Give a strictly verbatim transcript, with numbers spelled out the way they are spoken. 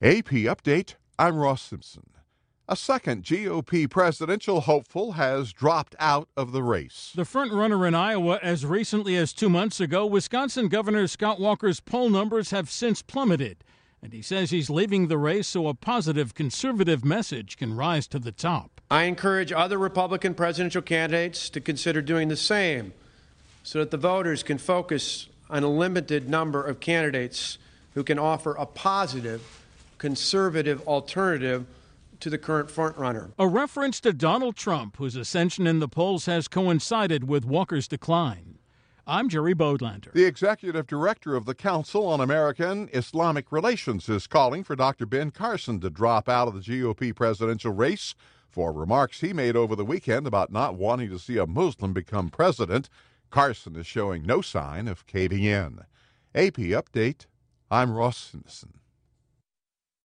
A P Update, I'm Ross Simpson. A second G O P presidential hopeful has dropped out of the race. The front-runner in Iowa as recently as two months ago, Wisconsin Governor Scott Walker's poll numbers have since plummeted, and he says he's leaving the race so a positive conservative message can rise to the top. I encourage other Republican presidential candidates to consider doing the same so that the voters can focus on a limited number of candidates who can offer a positive conservative alternative to the current frontrunner. A reference to Donald Trump, whose ascension in the polls has coincided with Walker's decline. I'm Jerry Bodlander. The executive director of the Council on American Islamic Relations is calling for Doctor Ben Carson to drop out of the G O P presidential race for remarks he made over the weekend about not wanting to see a Muslim become president. Carson is showing no sign of caving in. A P Update, I'm Ross Simpson.